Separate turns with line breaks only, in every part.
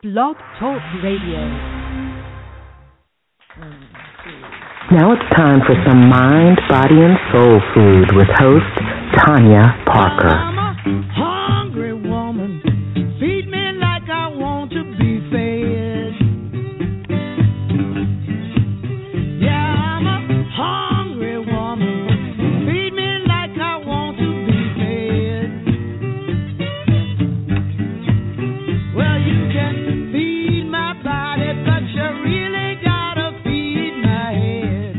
Blog Talk Radio.
Now it's time for some mind, body, and soul food with host Tanya Parker.
I'm a hungry woman. Feed me like I want to be fed. Yeah, I'm a hungry woman. Feed me like I want to be fed. Well, you can feed my body, but you really gotta feed my head.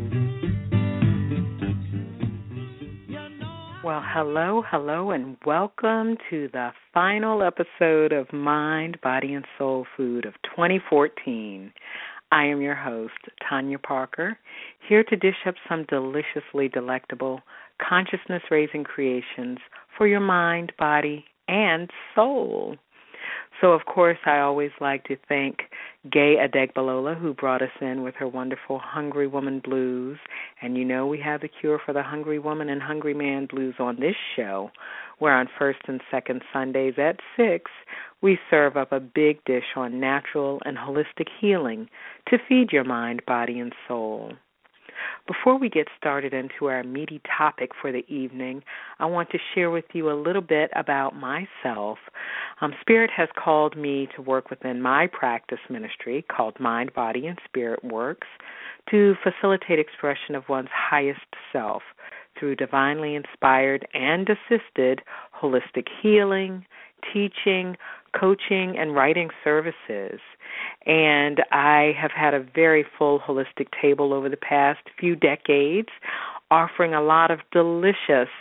Well, hello, and welcome to the final episode of Mind, Body, and Soul Food of 2014. I am your host, Tanya Parker, here to dish up some deliciously delectable, consciousness-raising creations for your mind, body, and soul. So, of course, I always like to thank Gay Adegbalola, who brought us in with her wonderful Hungry Woman Blues. And you know we have the cure for the Hungry Woman and Hungry Man Blues on this show, where on first and second Sundays at 6, we serve up a big dish on natural and holistic healing to feed your mind, body, and soul. Before we get started into our meaty topic for the evening, I want to share with you a little bit about myself. Spirit has called me to work within my practice ministry called Mind, Body, and Spirit Works to facilitate expression of one's highest self through divinely inspired and assisted holistic healing, teaching, coaching, and writing services. And I have had a very full holistic table over the past few decades, offering a lot of delicious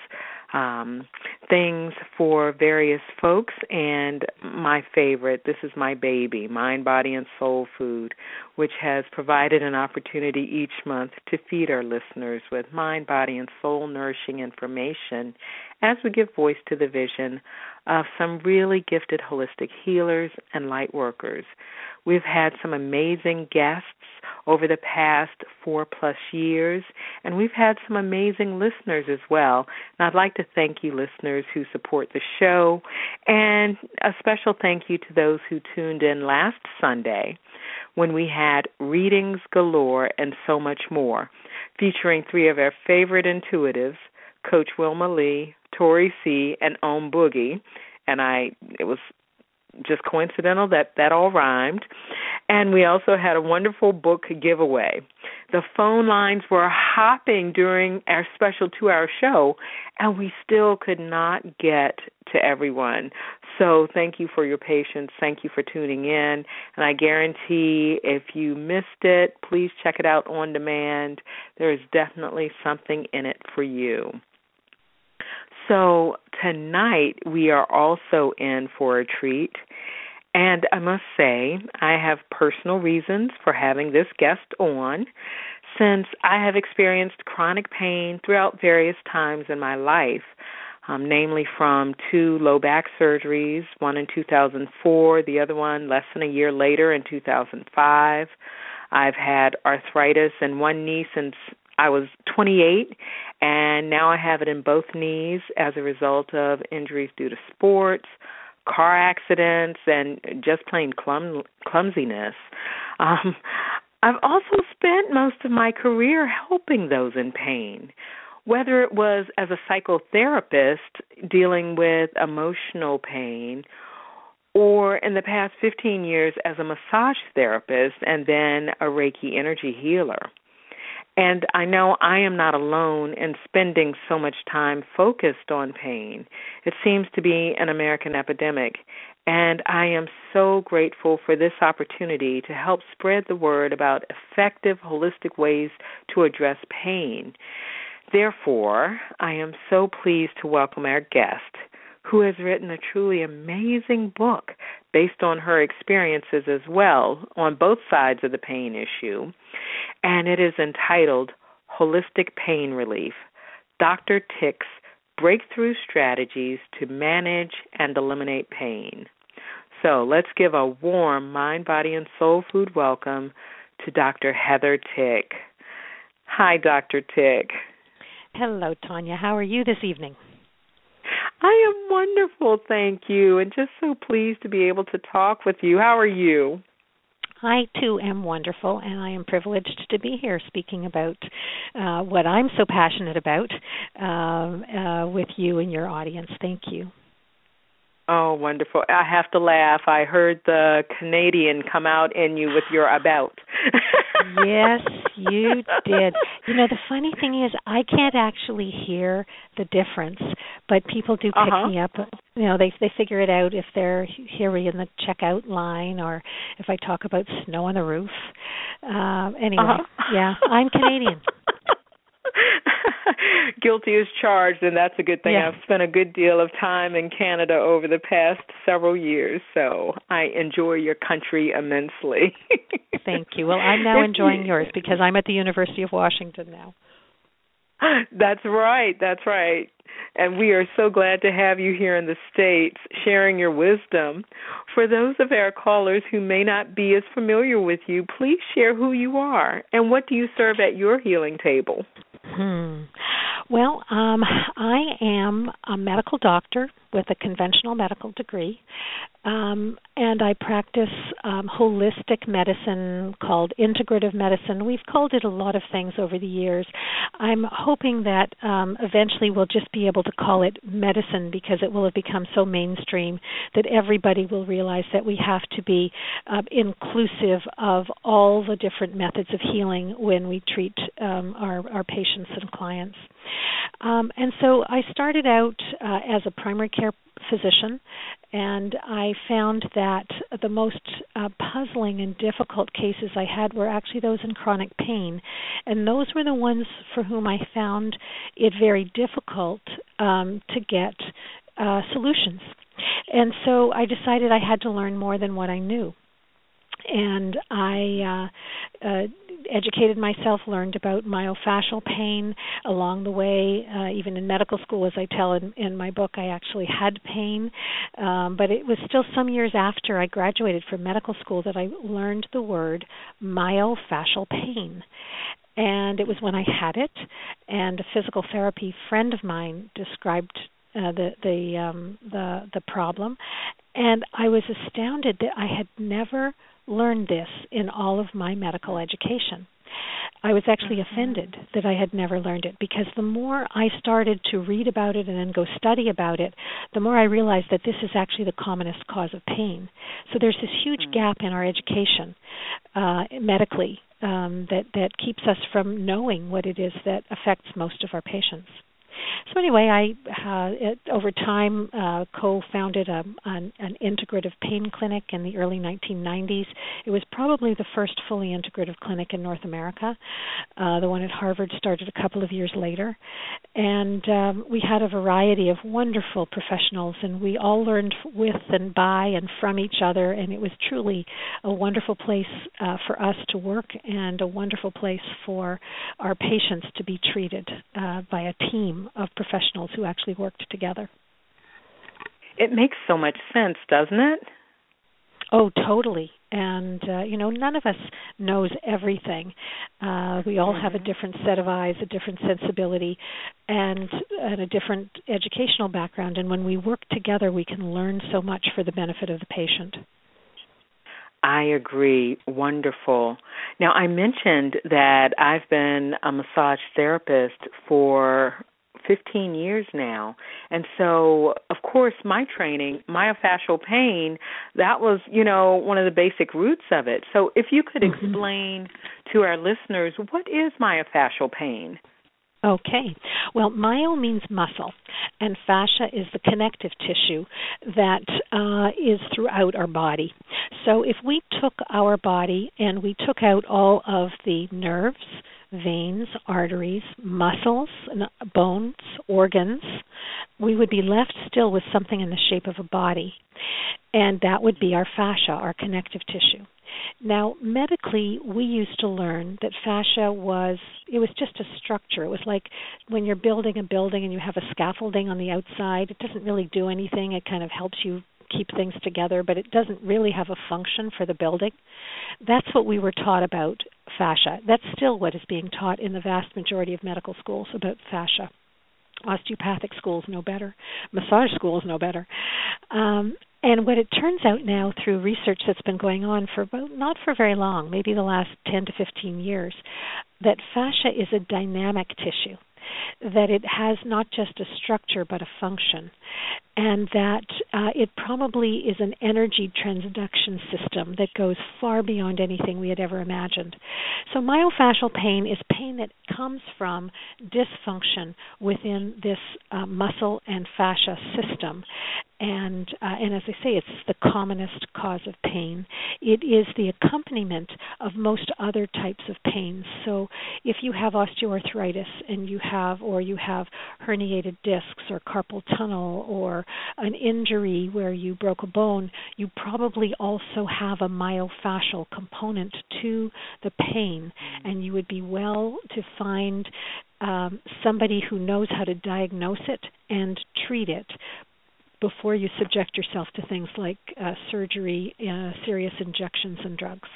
things for various folks. And my favorite, this is my baby, Mind, Body, and Soul Food, which has provided an opportunity each month to feed our listeners with mind, body, and soul nourishing information as we give voice to the vision of some really gifted holistic healers and light workers. We've had some amazing guests over the past 4+ years, and we've had some amazing listeners as well. And I'd like to thank you listeners who support the show, and a special thank you to those who tuned in last Sunday when we had readings galore and so much more, featuring 3 of our favorite intuitives, Coach Wilma Lee, Tori C., and Om Boogie. And it was just coincidental that all rhymed. And we also had a wonderful book giveaway. The phone lines were hopping during our special 2-hour show, and we still could not get to everyone. So thank you for your patience. Thank you for tuning in. And I guarantee if you missed it, please check it out on demand. There is definitely something in it for you. So tonight we are also in for a treat, and I must say I have personal reasons for having this guest on, since I have experienced chronic pain throughout various times in my life, namely from 2 low back surgeries, one in 2004, the other one less than a year later in 2005. I've had arthritis in one knee since I was 28, and now I have it in both knees as a result of injuries due to sports, car accidents, and just plain clumsiness. I've also spent most of my career helping those in pain, whether it was as a psychotherapist dealing with emotional pain, or in the past 15 years as a massage therapist and then a Reiki energy healer. And I know I am not alone in spending so much time focused on pain. It seems to be an American epidemic, and I am so grateful for this opportunity to help spread the word about effective holistic ways to address pain. Therefore, I am so pleased to welcome our guest, who has written a truly amazing book based on her experiences as well on both sides of the pain issue. And it is entitled Holistic Pain Relief, Dr. Tick's Breakthrough Strategies to Manage and Eliminate Pain. So let's give a warm mind, body, and soul food welcome to Dr. Heather Tick. Hi, Dr. Tick.
Hello, Tanya. How are you this evening?
I am wonderful, thank you, and just so pleased to be able to talk with you. How are you?
I, too, am wonderful, and I am privileged to be here speaking about what I'm so passionate about with you and your audience. Thank you.
Oh, wonderful. I have to laugh. I heard the Canadian come out in you with your about.
Yes, you did. You know, the funny thing is I can't actually hear the difference, but people do pick me up. You know, they figure it out if they're hearing in the checkout line or if I talk about snow on the roof. Anyway, yeah, I'm Canadian.
Guilty as charged, and that's a good thing.
Yeah.
I've spent a good deal of time in Canada over the past several years, so I enjoy your country immensely.
Thank you. Well, I'm now enjoying yours because I'm at the University of Washington now.
That's right. And we are so glad to have you here in the States sharing your wisdom. For those of our callers who may not be as familiar with you, please share who you are and what do you serve at your healing table?
Well, I am a medical doctor with a conventional medical degree, and I practice holistic medicine called integrative medicine. We've called it a lot of things over the years. I'm hoping that eventually we'll just be able to call it medicine because it will have become so mainstream that everybody will realize that we have to be inclusive of all the different methods of healing when we treat our patients and clients. And so I started out as a primary care physician, and I found that the most puzzling and difficult cases I had were actually those in chronic pain, and those were the ones for whom I found it very difficult to get solutions. And so I decided I had to learn more than what I knew. And I educated myself, learned about myofascial pain along the way. Even in medical school, as I tell in my book, I actually had pain. But it was still some years after I graduated from medical school that I learned the word myofascial pain. And it was when I had it, and a physical therapy friend of mine described the problem, and I was astounded that I had never learned this in all of my medical education. I was actually offended that I had never learned it because the more I started to read about it and then go study about it, the more I realized that this is actually the commonest cause of pain. So there's this huge gap in our education medically that keeps us from knowing what it is that affects most of our patients. So anyway, I over time co-founded an integrative pain clinic in the early 1990s. It was probably the first fully integrative clinic in North America. The one at Harvard started a couple of years later. And we had a variety of wonderful professionals, and we all learned with and by and from each other, and it was truly a wonderful place for us to work and a wonderful place for our patients to be treated by a team of professionals who actually worked together.
It makes so much sense, doesn't it?
Oh, totally. And, none of us knows everything. We all have a different set of eyes, a different sensibility, and a different educational background. And when we work together, we can learn so much for the benefit of the patient.
I agree. Wonderful. Now, I mentioned that I've been a massage therapist for 15 years now. And so, of course, my training, myofascial pain, that was, one of the basic roots of it. So if you could explain to our listeners, what is myofascial pain?
Okay. Well, myo means muscle, and fascia is the connective tissue that is throughout our body. So if we took our body and we took out all of the nerves, veins, arteries, muscles, bones, organs, we would be left still with something in the shape of a body, and that would be our fascia, our connective tissue. Now, medically, we used to learn that fascia was just a structure. It was like when you're building a building and you have a scaffolding on the outside. It doesn't really do anything. It kind of helps you keep things together, but it doesn't really have a function for the building. That's what we were taught about fascia. That's still what is being taught in the vast majority of medical schools about fascia. Osteopathic schools know better. Massage schools know better. And what it turns out now through research that's been going on for not for very long, maybe the last 10 to 15 years, that fascia is a dynamic tissue, that it has not just a structure but a function, and that it probably is an energy transduction system that goes far beyond anything we had ever imagined. So myofascial pain is pain that comes from dysfunction within this muscle and fascia system. And as I say, it's the commonest cause of pain. It is the accompaniment of most other types of pains. So if you have osteoarthritis and you have herniated discs or carpal tunnel or an injury where you broke a bone, you probably also have a myofascial component to the pain, and you would be well to find somebody who knows how to diagnose it and treat it before you subject yourself to things like surgery, serious injections, and drugs.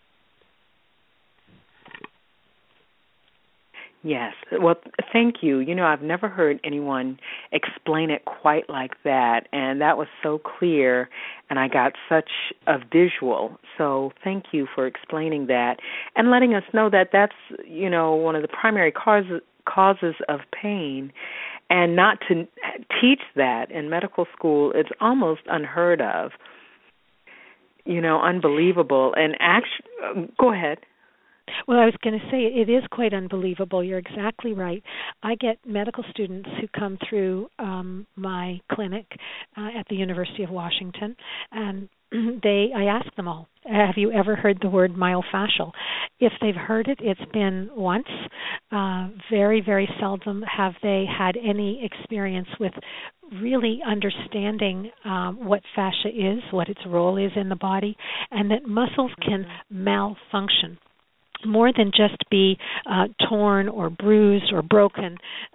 Yes. Well, thank you. You know, I've never heard anyone explain it quite like that, and that was so clear, and I got such a visual. So thank you for explaining that and letting us know that that's, you know, one of the primary causes of pain. And not to teach that in medical school, it's almost unheard of, you know, unbelievable. And actually, go ahead.
Well, I was going to say it is quite unbelievable. You're exactly right. I get medical students who come through my clinic at the University of Washington, and I ask them all, have you ever heard the word myofascial? If they've heard it, it's been once. Very, very seldom have they had any experience with really understanding what fascia is, what its role is in the body, and that muscles can malfunction. More than just be torn or bruised or broken,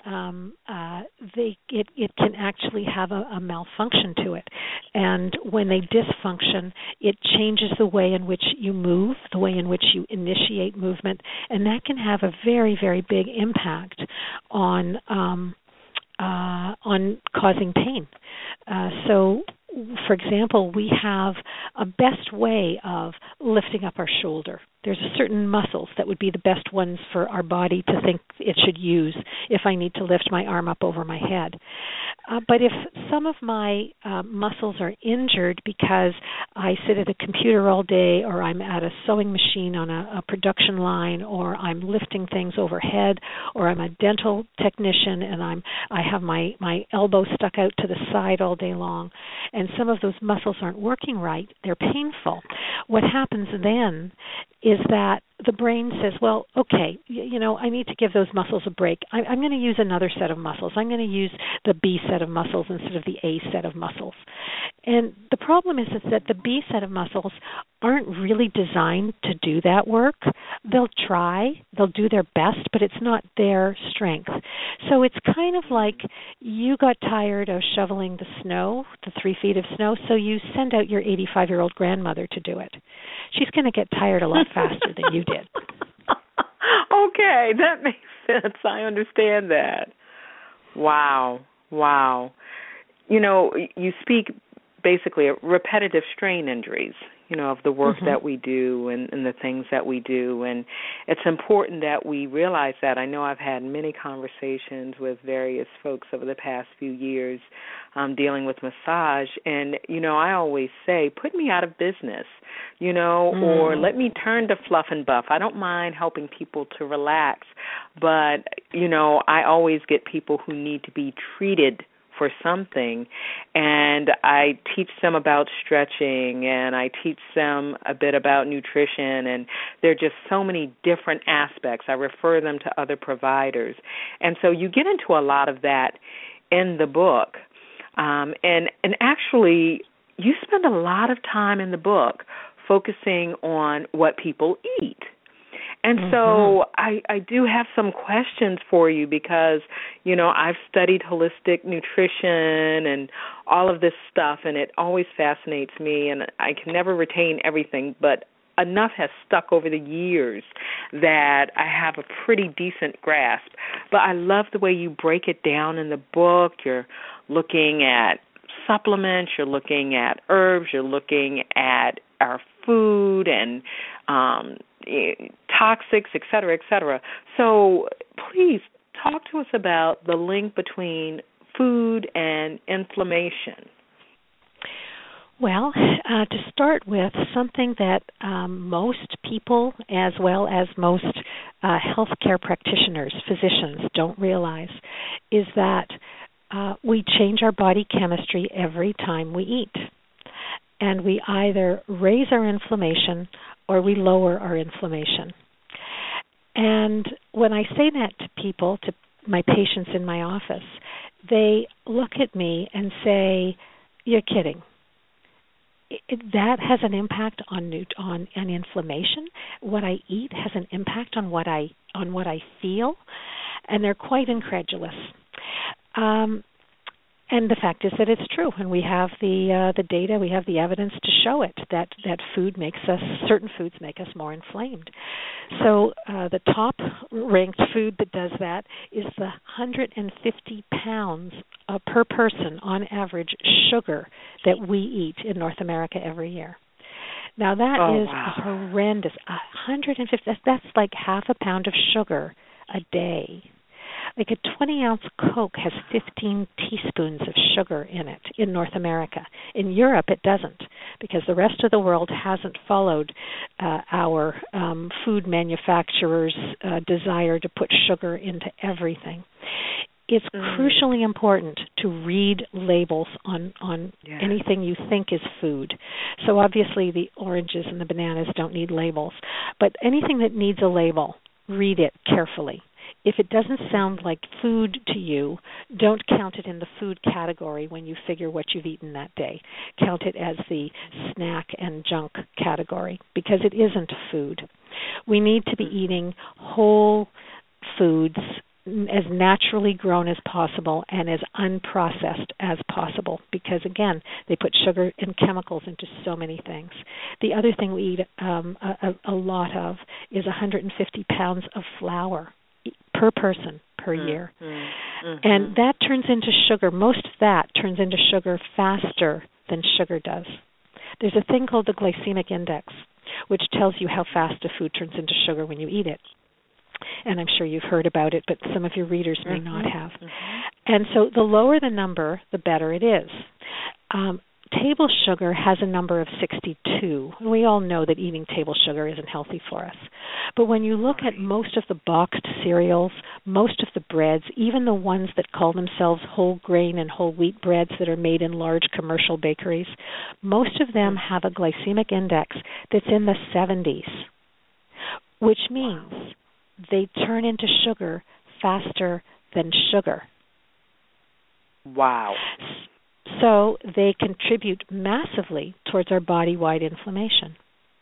it can actually have a malfunction to it. And when they dysfunction, it changes the way in which you move, the way in which you initiate movement, and that can have a very, very big impact on causing pain. So, for example, we have a best way of lifting up our shoulder. There's certain muscles that would be the best ones for our body to think it should use if I need to lift my arm up over my head. But if some of my muscles are injured because I sit at a computer all day, or I'm at a sewing machine on a production line, or I'm lifting things overhead, or I'm a dental technician and I have my elbow stuck out to the side all day long, and some of those muscles aren't working right, they're painful. What happens then is that the brain says, well, okay, you know, I need to give those muscles a break. I'm going to use another set of muscles. I'm going to use the B set of muscles instead of the A set of muscles. And the problem is that the B set of muscles aren't really designed to do that work. They'll try, they'll do their best, but it's not their strength. So it's kind of like you got tired of shoveling the snow, the 3 feet of snow, so you send out your 85-year-old grandmother to do it. She's going to get tired a lot faster than you did.
Okay, that makes sense. I understand that. Wow. You know, you speak basically of repetitive strain injuries, you know, of the work that we do and the things that we do. And it's important that we realize that. I know I've had many conversations with various folks over the past few years dealing with massage. And, you know, I always say, put me out of business, you know, or let me turn to fluff and buff. I don't mind helping people to relax, but, you know, I always get people who need to be treated for something, and I teach them about stretching, and I teach them a bit about nutrition, and there are just so many different aspects. I refer them to other providers, and so you get into a lot of that in the book, and actually you spend a lot of time in the book focusing on what people eat. And so I do have some questions for you because, you know, I've studied holistic nutrition and all of this stuff, and it always fascinates me, and I can never retain everything, but enough has stuck over the years that I have a pretty decent grasp. But I love the way you break it down in the book. You're looking at supplements, you're looking at herbs, you're looking at our food and toxics, et cetera, et cetera. So please talk to us about the link between food and inflammation.
Well, to start with, something that most people, as well as most healthcare practitioners, physicians, don't realize is that we change our body chemistry every time we eat. And we either raise our inflammation or we lower our inflammation. And when I say that to people, to my patients in my office, they look at me and say, "You're kidding. That has an impact on inflammation. What I eat has an impact on what I feel," and they're quite incredulous. And the fact is that it's true, and we have the data, we have the evidence to show it that certain foods make us more inflamed. So the top ranked food that does that is the 150 pounds per person on average sugar that we eat in North America every year. Now that is horrendous. 150. That's like half a pound of sugar a day. Like a 20-ounce Coke has 15 teaspoons of sugar in it in North America. In Europe, it doesn't, because the rest of the world hasn't followed our food manufacturers' desire to put sugar into everything. It's crucially important to read labels on anything you think is food. So obviously the oranges and the bananas don't need labels, but anything that needs a label, read it carefully. If it doesn't sound like food to you, don't count it in the food category when you figure what you've eaten that day. Count it as the snack and junk category, because it isn't food. We need to be eating whole foods as naturally grown as possible and as unprocessed as possible, because, again, they put sugar and chemicals into so many things. The other thing we eat a lot of is 150 pounds of flour per person per year. And that turns into sugar. Most of that turns into sugar faster than sugar does. There's a thing called the glycemic index, which tells you how fast a food turns into sugar when you eat it. And I'm sure you've heard about it, but some of your readers may not have. And so the lower the number, the better it is. Table sugar has a number of 62. And we all know that eating table sugar isn't healthy for us. But when you look at most of the boxed cereals, most of the breads, even the ones that call themselves whole grain and whole wheat breads that are made in large commercial bakeries, most of them have a glycemic index that's in the 70s, which means they turn into sugar faster than sugar.
Wow.
So they contribute massively towards our body-wide inflammation.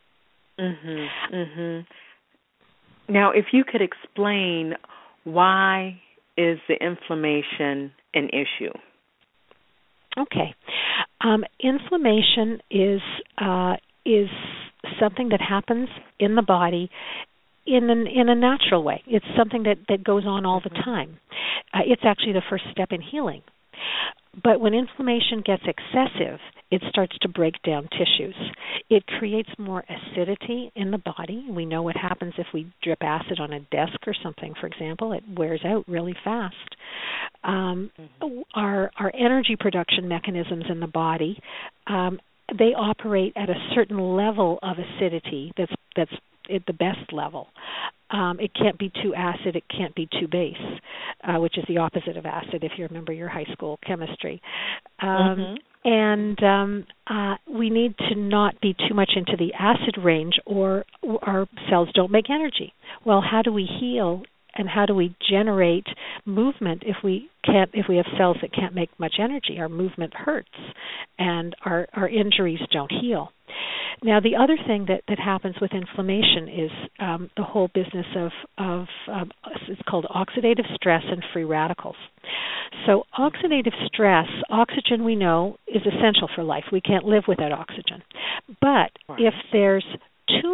Now, if you could explain, why is the inflammation an issue?
Okay. Inflammation is something that happens in the body in a natural way. It's something that goes on all the time. It's actually the first step in healing. But when inflammation gets excessive, it starts to break down tissues. It creates more acidity in the body. We know what happens if we drip acid on a desk or something, for example. It wears out really fast. Our energy production mechanisms in the body, they operate at a certain level of acidity that's at the best level. It can't be too acid, it can't be too base, which is the opposite of acid if you remember your high school chemistry. And we need to not be too much into the acid range, or our cells don't make energy. Well, how do we heal and how do we generate movement if we have cells that can't make much energy? Our movement hurts and our injuries don't heal. Now, the other thing that happens with inflammation is the whole business of it's called oxidative stress and free radicals. So oxidative stress, oxygen we know is essential for life. We can't live without oxygen. But if there's too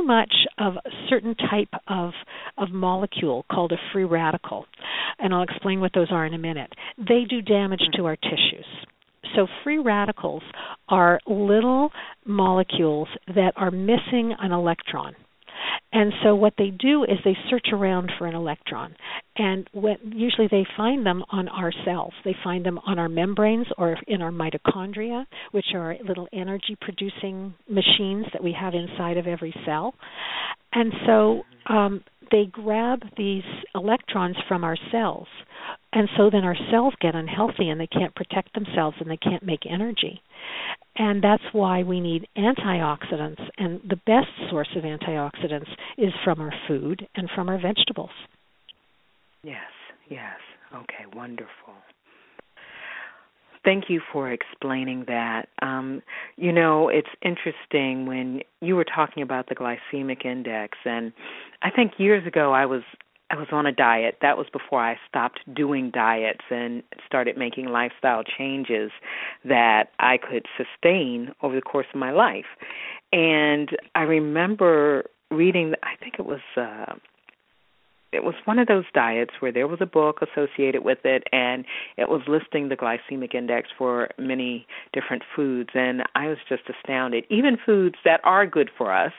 much of a certain type of molecule called a free radical, and I'll explain what those are in a minute. They do damage to our tissues. So free radicals are little molecules that are missing an electron. And so what they do is they search around for an electron. And usually they find them on our cells. They find them on our membranes or in our mitochondria, which are little energy-producing machines that we have inside of every cell. And so they grab these electrons from our cells. And so then our cells get unhealthy and they can't protect themselves and they can't make energy. And that's why we need antioxidants. And the best source of antioxidants is from our food and from our vegetables.
Yes. Okay, wonderful. Thank you for explaining that. It's interesting when you were talking about the glycemic index, and I think years ago I was on a diet. That was before I stopped doing diets and started making lifestyle changes that I could sustain over the course of my life. And I remember reading, I think it was one of those diets where there was a book associated with it, and it was listing the glycemic index for many different foods, and I was just astounded. Even foods that are good for us,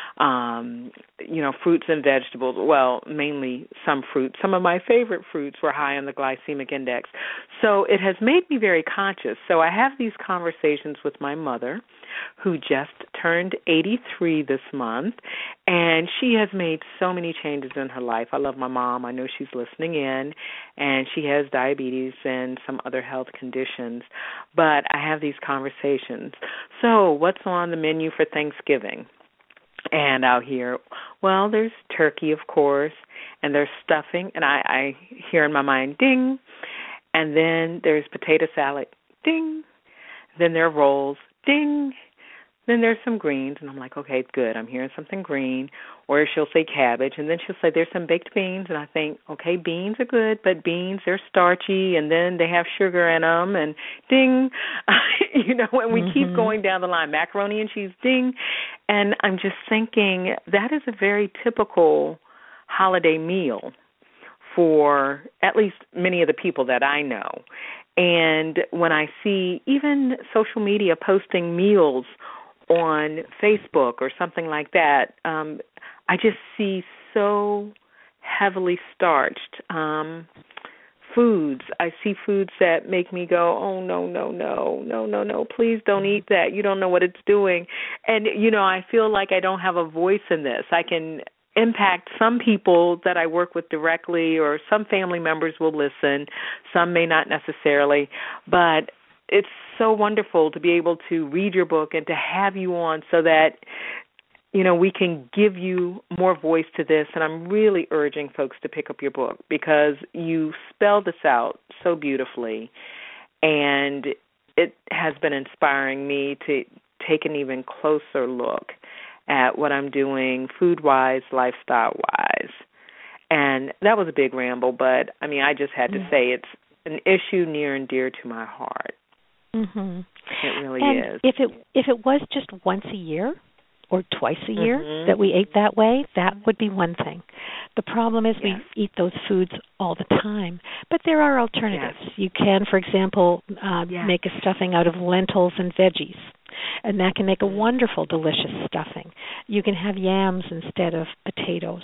fruits and vegetables, well, mainly some fruits. Some of my favorite fruits were high on the glycemic index. So it has made me very conscious. So I have these conversations with my mother, who just turned 83 this month, and she has made so many changes in her life. I love my mom. I know she's listening in, and she has diabetes and some other health conditions, but I have these conversations. So what's on the menu for Thanksgiving? And I'll hear, well, there's turkey, of course, and there's stuffing, and I hear in my mind, ding, and then there's potato salad, ding, then there are rolls, ding, then there's some greens, and I'm like, okay, good, I'm hearing something green. Or she'll say cabbage, and then she'll say there's some baked beans, and I think, okay, beans are good, but beans, they're starchy, and then they have sugar in them, and ding, and we keep going down the line, macaroni and cheese, ding, and I'm just thinking that is a very typical holiday meal for at least many of the people that I know. And when I see even social media posting meals on Facebook or something like that, I just see so heavily starched foods. I see foods that make me go, oh, no, please don't eat that. You don't know what it's doing. And, I feel like I don't have a voice in this. I can impact some people that I work with directly, or some family members will listen. Some may not necessarily, but it's so wonderful to be able to read your book and to have you on so that, we can give you more voice to this. And I'm really urging folks to pick up your book because you spell this out so beautifully. And it has been inspiring me to take an even closer look at what I'm doing food-wise, lifestyle-wise. And that was a big ramble, but, I just had to say it's an issue near and dear to my heart.
Mm-hmm.
It really
and
is.
If it was just once a year or twice a year that we ate that way, that would be one thing. The problem is we eat those foods all the time. But there are alternatives. Yes. You can, for example, make a stuffing out of lentils and veggies. And that can make a wonderful, delicious stuffing. You can have yams instead of potatoes.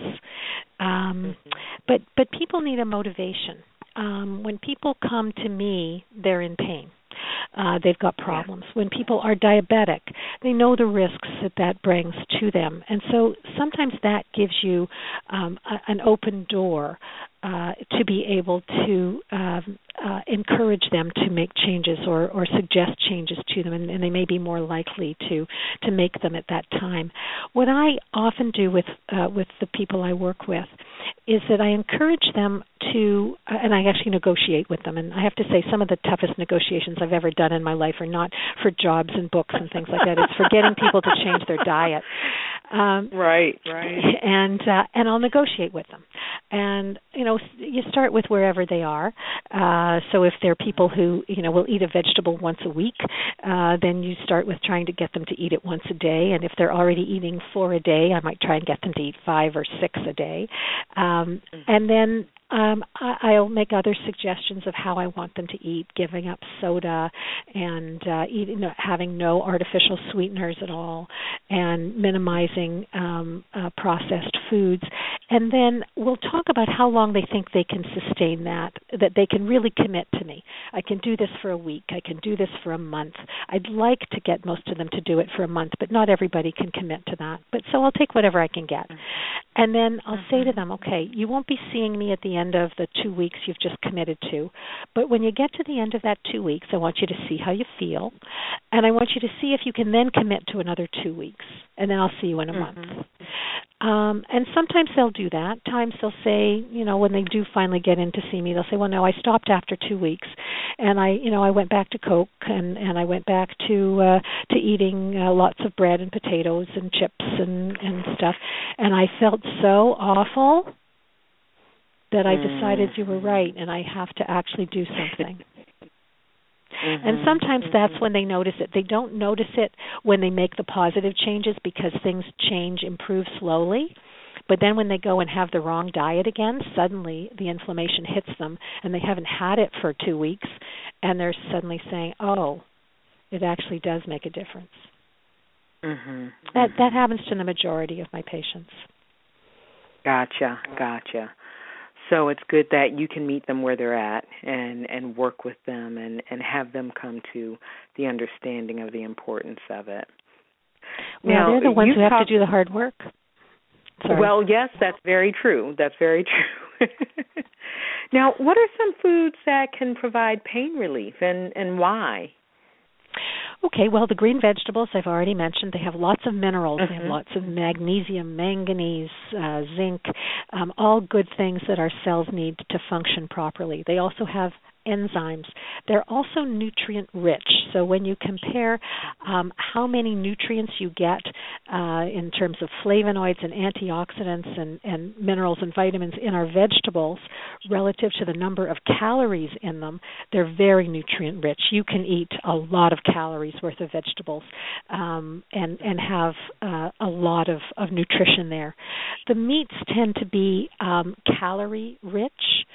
But people need a motivation. When people come to me, they're in pain. They've got problems. When people are diabetic, they know the risks that brings to them. And so sometimes that gives you an open door to be able to encourage them to make changes or suggest changes to them, and they may be more likely to make them at that time. What I often do with the people I work with is that I encourage them to, and I actually negotiate with them, and I have to say some of the toughest negotiations I've ever done in my life are not for jobs and books and things like that. It's for getting people to change their diet.
Right.
And I'll negotiate with them. And, you start with wherever they are. So if they're people who, will eat a vegetable once a week, then you start with trying to get them to eat it once a day. And if they're already eating 4 a day, I might try and get them to eat 5 or 6 a day. And then I'll make other suggestions of how I want them to eat, giving up soda and having no artificial sweeteners at all, and minimizing processed foods. And then we'll talk about how long they think they can sustain that they can really commit to me. I can do this for a week. I can do this for a month. I'd like to get most of them to do it for a month, but not everybody can commit to that. But so I'll take whatever I can get. And then I'll say to them, okay, you won't be seeing me at the end of the 2 weeks you've just committed to, but when you get to the end of that 2 weeks, I want you to see how you feel, and I want you to see if you can then commit to another 2 weeks, and then I'll see you in a month. And sometimes they'll do that. Times they'll say, when they do finally get in to see me, they'll say, well, no, I stopped after 2 weeks, and I went back to Coke, and I went back to eating lots of bread and potatoes and chips and stuff, and I felt so awful that I decided you were right, and I have to actually do something. And sometimes that's when they notice it. They don't notice it when they make the positive changes because things improve slowly. But then when they go and have the wrong diet again, suddenly the inflammation hits them, and they haven't had it for 2 weeks, and they're suddenly saying, oh, it actually does make a difference. That happens to the majority of my patients.
Gotcha. So it's good that you can meet them where they're at and work with them and have them come to the understanding of the importance of it.
Well, now, they're the ones who have to do the hard work. Sorry.
Well, yes, that's very true. Now, what are some foods that can provide pain relief and why?
Okay, well, the green vegetables I've already mentioned. They have lots of minerals. They have lots of magnesium, manganese, zinc, all good things that our cells need to function properly. They also have enzymes. They're also nutrient rich. So when you compare how many nutrients you get in terms of flavonoids and antioxidants and minerals and vitamins in our vegetables relative to the number of calories in them, they're very nutrient rich. You can eat a lot of calories worth of vegetables and have a lot of nutrition there. The meats tend to be calorie rich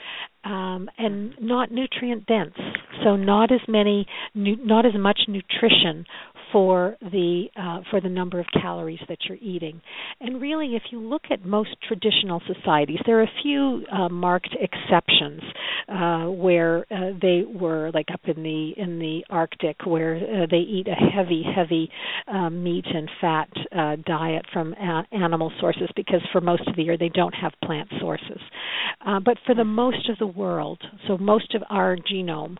and not nutrient dense, so not as much nutrition for the number of calories that you're eating. And really, if you look at most traditional societies, there are a few marked exceptions where they were like up in the Arctic, where they eat a heavy meat and fat diet from animal sources, because for most of the year they don't have plant sources. But for the most of the world, so most of our genome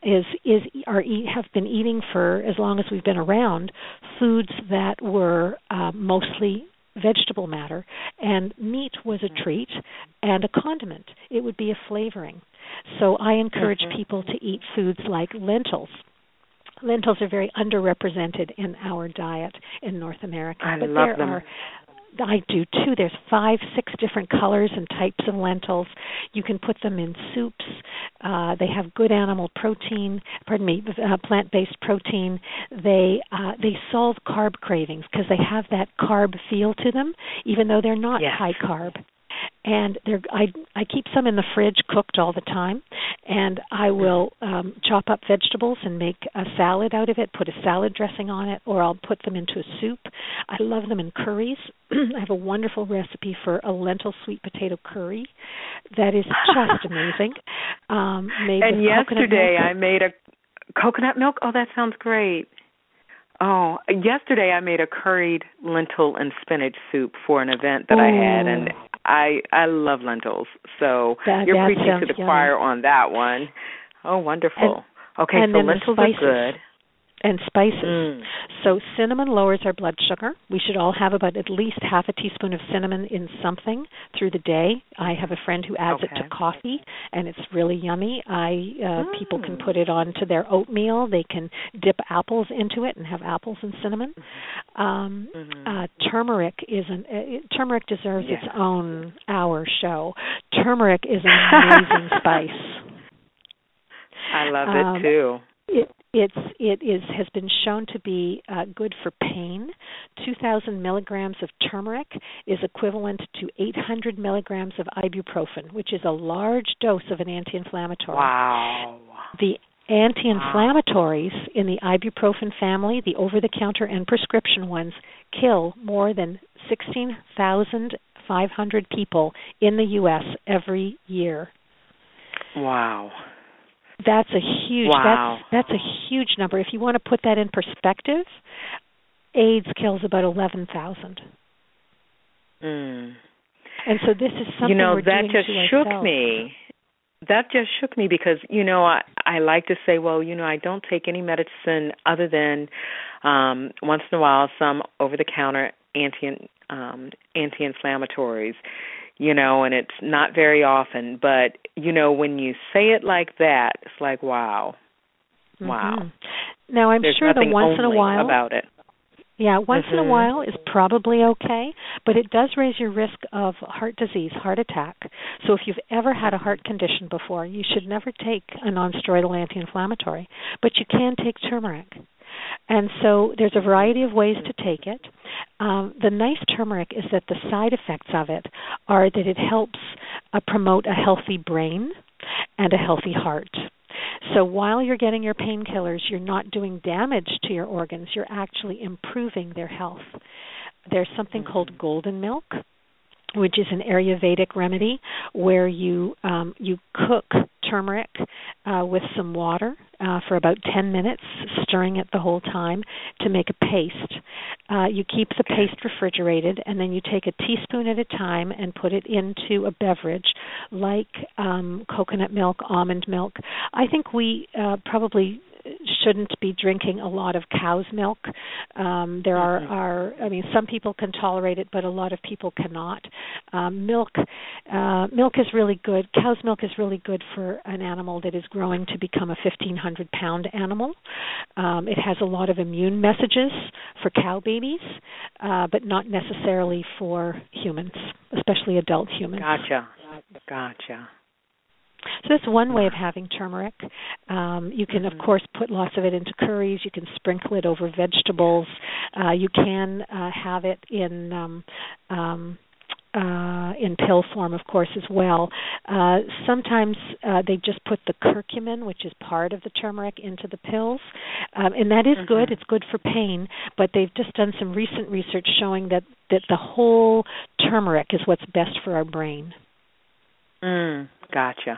have been eating for as long as we've been around foods that were mostly vegetable matter, and meat was a treat and a condiment. It would be a flavoring. So I encourage people to eat foods like lentils. Lentils are very underrepresented in our diet in North America.
I love them.
I do too. There's 5, 6 different colors and types of lentils. You can put them in soups. They have good animal protein. Plant-based protein. They solve carb cravings because they have that carb feel to them, even though they're not high carb. And I keep some in the fridge cooked all the time, and I will chop up vegetables and make a salad out of it, put a salad dressing on it, or I'll put them into a soup. I love them in curries. I have a wonderful recipe for a lentil sweet potato curry that is just amazing.
And yesterday I made a coconut milk. Oh, that sounds great. Oh, yesterday I made a curried lentil and spinach soup for an event that I had, and I love lentils. So you're preaching to the choir on that one. Oh, wonderful. Okay,
and
so lentils are good.
and spices. So cinnamon lowers our blood sugar. We should all have about at least half a teaspoon of cinnamon in something through the day. I have a friend who adds it to coffee, and it's really yummy. People can put it onto their oatmeal. They can dip apples into it and have apples and cinnamon. Turmeric turmeric deserves its own hour show. Turmeric is an amazing spice.
I love it too.
It has been shown to be good for pain. 2,000 milligrams of turmeric is equivalent to 800 milligrams of ibuprofen, which is a large dose of an anti-inflammatory.
Wow.
The anti-inflammatories in the ibuprofen family, the over-the-counter and prescription ones, kill more than 16,500 people in the U.S. every year.
Wow.
That's a huge that's a huge number. If you want to put that in perspective, AIDS kills about 11,000. And so this is something we're doing to ourselves.
That just shook me because, I like to say, well, I don't take any medicine other than once in a while some over-the-counter anti-inflammatories, and it's not very often. But, when you say it like that, it's like, wow. Wow.
Now, I'm
There's
sure that
nothing
once in a
only
while
about it.
Yeah, once in a while is probably okay, but it does raise your risk of heart disease, heart attack. So if you've ever had a heart condition before, you should never take a non-steroidal anti-inflammatory, but you can take turmeric. And so there's a variety of ways to take it. The nice turmeric is that the side effects of it are that it helps promote a healthy brain and a healthy heart. So while you're getting your painkillers, you're not doing damage to your organs. You're actually improving their health. There's something called golden milk, which is an Ayurvedic remedy where you cook turmeric with some water for about 10 minutes, stirring it the whole time to make a paste. You keep the paste refrigerated, and then you take a teaspoon at a time and put it into a beverage like coconut milk, almond milk. I think we probably shouldn't be drinking a lot of cow's milk. There are some people can tolerate it, but a lot of people cannot. Milk is really good. Cow's milk is really good for an animal that is growing to become a 1,500-pound animal. It has a lot of immune messages for cow babies, but not necessarily for humans, especially adult humans.
Gotcha.
So that's one way of having turmeric. You can, of course, put lots of it into curries. You can sprinkle it over vegetables. You can have it in pill form, of course, as well. Sometimes they just put the curcumin, which is part of the turmeric, into the pills. And that is good. It's good for pain. But they've just done some recent research showing that the whole turmeric is what's best for our brain.
Gotcha.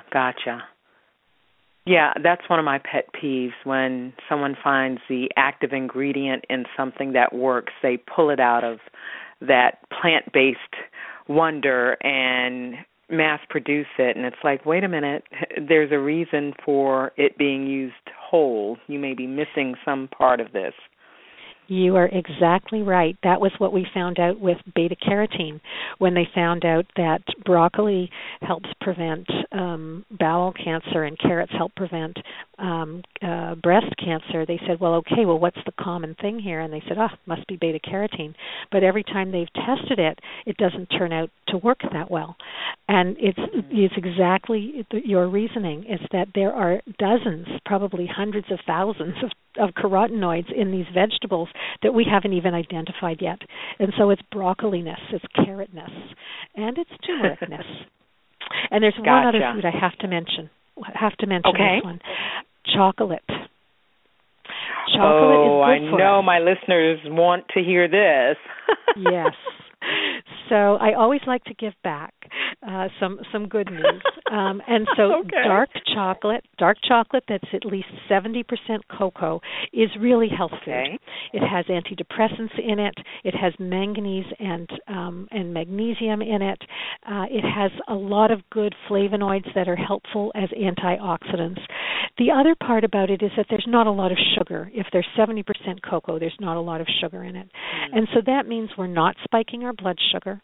Yeah, that's one of my pet peeves when someone finds the active ingredient in something that works. They pull it out of that plant-based wonder and mass produce it, and it's like, wait a minute, there's a reason for it being used whole. You may be missing some part of this.
You are exactly right. That was what we found out with beta-carotene when they found out that broccoli helps prevent bowel cancer and carrots help prevent breast cancer. They said, well, what's the common thing here? And they said, must be beta-carotene. But every time they've tested it, it doesn't turn out to work that well. And it's exactly your reasoning is that there are dozens, probably hundreds of thousands of carotenoids in these vegetables that we haven't even identified yet. And so it's broccoliness, it's carrotness, and it's turmericness. And there's one other food I have to mention. This one. Chocolate. Chocolate is good for us.
I know my listeners want to hear this.
Yes. So I always like to give back some good news. And so dark chocolate that's at least 70% cocoa is really health food. It has antidepressants in it. It has manganese and magnesium in it. It has a lot of good flavonoids that are helpful as antioxidants. The other part about it is that there's not a lot of sugar. If there's 70% cocoa, there's not a lot of sugar in it. And so that means we're not spiking our blood sugar.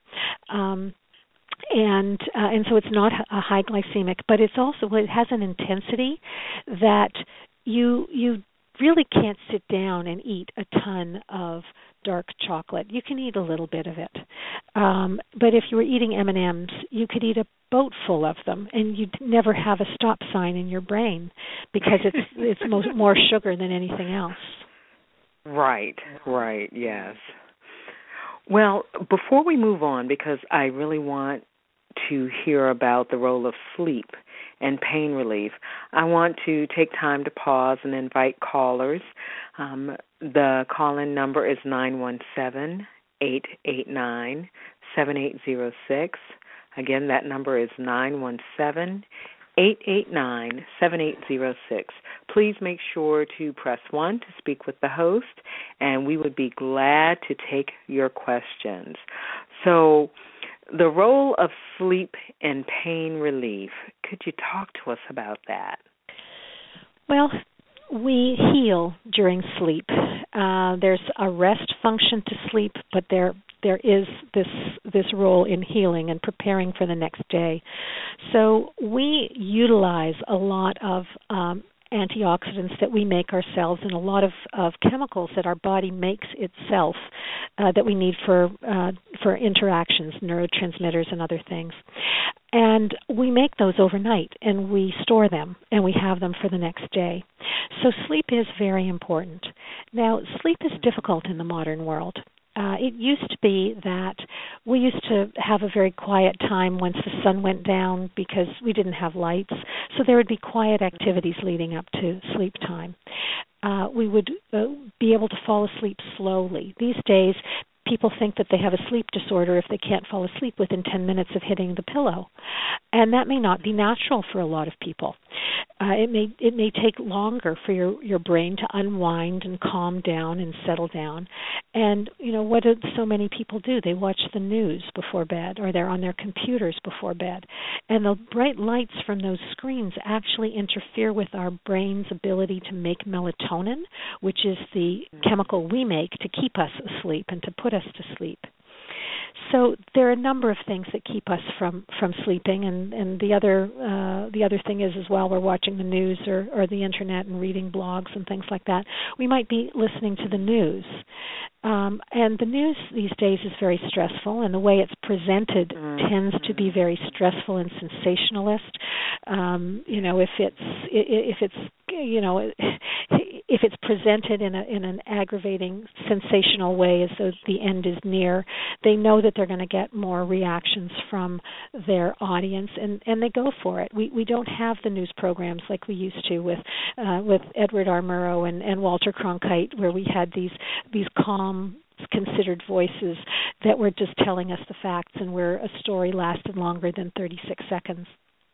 And so it's not a high glycemic, but it has an intensity that you really can't sit down and eat a ton of dark chocolate. You can eat a little bit of it, but if you were eating M&Ms, you could eat a boat full of them, and you'd never have a stop sign in your brain because it's more sugar than anything else.
Right, yes. Well, before we move on, because I really want to hear about the role of sleep and pain relief, I want to take time to pause and invite callers. The call-in number is 917-889-7806. Again, that number is 917-889-7806. Please make sure to press 1 to speak with the host, and we would be glad to take your questions. So, the role of sleep and pain relief, could you talk to us about that?
Well, we heal during sleep. There's a rest function to sleep, but there is this role in healing and preparing for the next day. So we utilize a lot of antioxidants that we make ourselves and a lot of chemicals that our body makes itself that we need for interactions, neurotransmitters and other things. And we make those overnight, and we store them, and we have them for the next day. So sleep is very important. Now, sleep is difficult in the modern world. It used to be that we used to have a very quiet time once the sun went down because we didn't have lights, so there would be quiet activities leading up to sleep time. We would be able to fall asleep slowly. These days, people think that they have a sleep disorder if they can't fall asleep within 10 minutes of hitting the pillow. And that may not be natural for a lot of people. It may take longer for your brain to unwind and calm down and settle down. And, what do so many people do? They watch the news before bed, or they're on their computers before bed. And the bright lights from those screens actually interfere with our brain's ability to make melatonin, which is the chemical we make to keep us asleep and to put us to sleep. So there are a number of things that keep us from sleeping, and the other thing is as well, we're watching the news or the internet and reading blogs and things like that. We might be listening to the news, and the news these days is very stressful, and the way it's presented tends to be very stressful and sensationalist. If it's presented in an aggravating, sensational way as though the end is near, they know that they're going to get more reactions from their audience, and they go for it. We don't have the news programs like we used to with Edward R. Murrow and Walter Cronkite, where we had these calm, considered voices that were just telling us the facts, and where a story lasted longer than 36 seconds.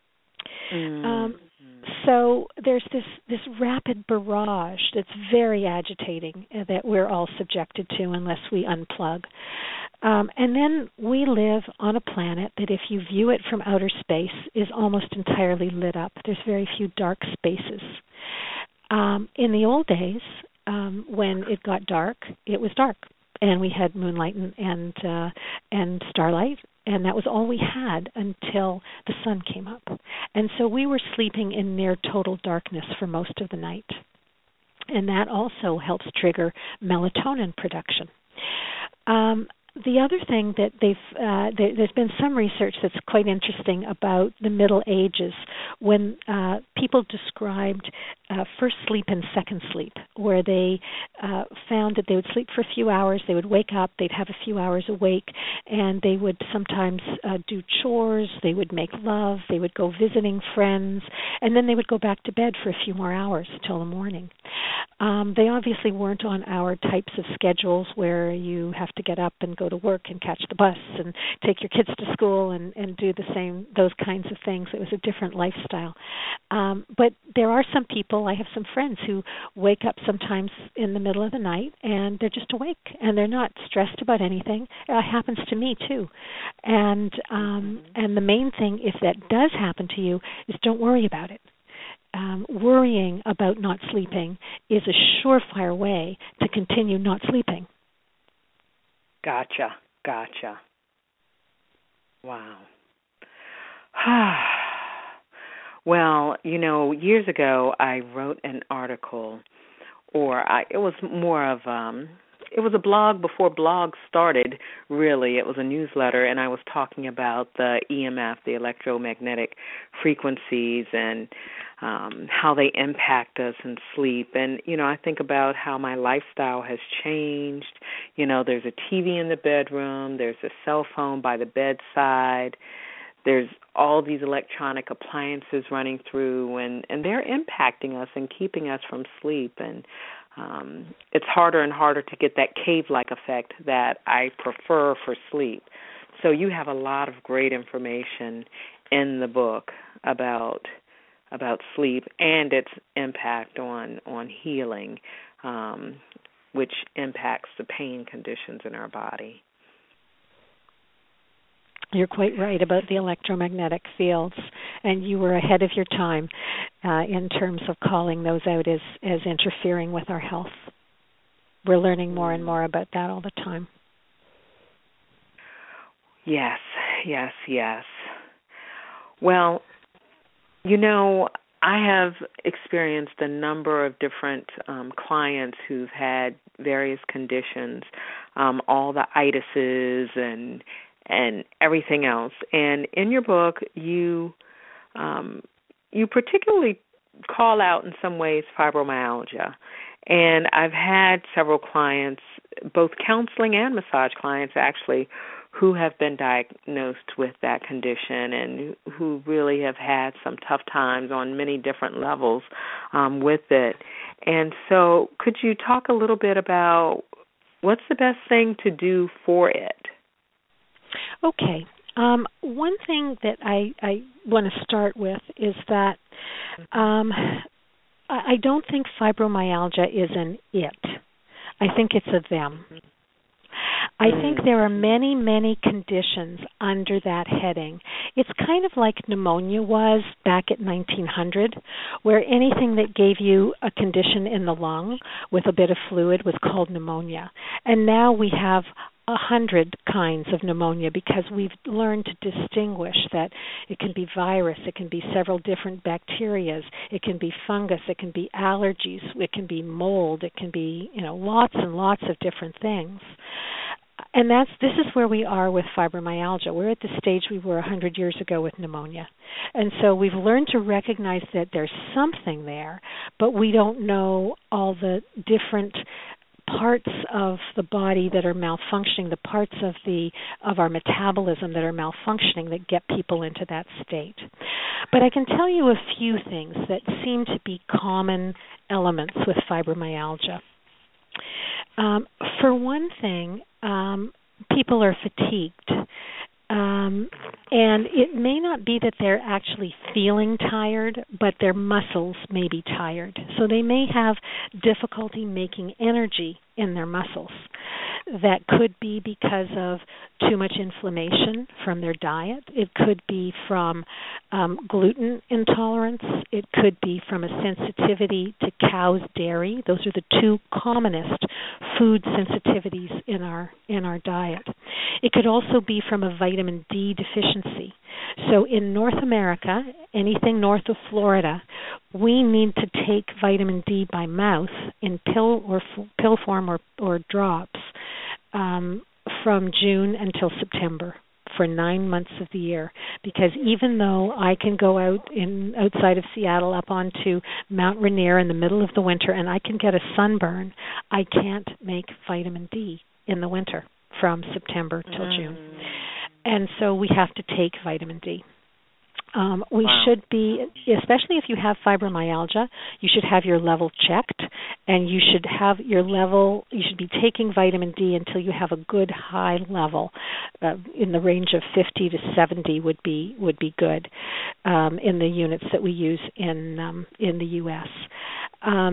So there's this rapid barrage that's very agitating that we're all subjected to unless we unplug. And then we live on a planet that, if you view it from outer space, is almost entirely lit up. There's very few dark spaces. In the old days, when it got dark, it was dark, and we had moonlight and starlight. And that was all we had until the sun came up. And so we were sleeping in near total darkness for most of the night. And that also helps trigger melatonin production. The other thing that there's been some research that's quite interesting about the Middle Ages, when people described first sleep and second sleep, where they found that they would sleep for a few hours, they would wake up, they'd have a few hours awake, and they would sometimes do chores, they would make love, they would go visiting friends, and then they would go back to bed for a few more hours until the morning. They obviously weren't on our types of schedules where you have to get up and go to work and catch the bus and take your kids to school and do those kinds of things. It was a different lifestyle. But there are some people, I have some friends who wake up sometimes in the middle of the night and they're just awake and they're not stressed about anything. It happens to me too. And the main thing, if that does happen to you, is don't worry about it. worrying about not sleeping is a surefire way to continue not sleeping.
Gotcha. Wow. Well, years ago I wrote an article, it was more of it was a blog before blogs started, really. It was a newsletter, and I was talking about the EMF, the electromagnetic frequencies, and how they impact us in sleep. And, I think about how my lifestyle has changed. There's a TV in the bedroom, there's a cell phone by the bedside, there's all these electronic appliances running through, and they're impacting us and keeping us from sleep. And it's harder and harder to get that cave-like effect that I prefer for sleep. So you have a lot of great information in the book about sleep and its impact on healing, which impacts the pain conditions in our body.
You're quite right about the electromagnetic fields, and you were ahead of your time in terms of calling those out as interfering with our health. We're learning more and more about that all the time. Yes.
Well, I have experienced a number of different clients who've had various conditions, all the itises and everything else. And in your book, you particularly call out in some ways fibromyalgia. And I've had several clients, both counseling and massage clients actually, who have been diagnosed with that condition and who really have had some tough times on many different levels with it. And so could you talk a little bit about what's the best thing to do for it?
Okay. One thing that I want to start with is that I don't think fibromyalgia is an it. I think it's a them. I think there are many, many conditions under that heading. It's kind of like pneumonia was back at 1900, where anything that gave you a condition in the lung with a bit of fluid was called pneumonia. And now we have 100 kinds of pneumonia because we've learned to distinguish that it can be virus, it can be several different bacterias, it can be fungus, it can be allergies, it can be mold, it can be, lots and lots of different things. And this is where we are with fibromyalgia. We're at the stage we were 100 years ago with pneumonia. And so we've learned to recognize that there's something there, but we don't know all the different parts of the body that are malfunctioning, the parts of our metabolism that are malfunctioning that get people into that state. But I can tell you a few things that seem to be common elements with fibromyalgia. For one thing, people are fatigued. And it may not be that they're actually feeling tired, but their muscles may be tired. So they may have difficulty making energy in their muscles. That could be because of too much inflammation from their diet. It could be from gluten intolerance. It could be from a sensitivity to cow's dairy. Those are the two commonest food sensitivities in our diet. It could also be from a vitamin D deficiency. So in North America, anything north of Florida, we need to take vitamin D by mouth in pill form or drops from June until September for 9 months of the year. Because even though I can go outside of Seattle up onto Mount Rainier in the middle of the winter and I can get a sunburn, I can't make vitamin D in the winter from September till June. And so we have to take vitamin D. We should be, especially if you have fibromyalgia, you should have your level checked, and you should have your level, you should be taking vitamin D until you have a good high level. In the range of 50 to 70 would be good in the units that we use in the U.S.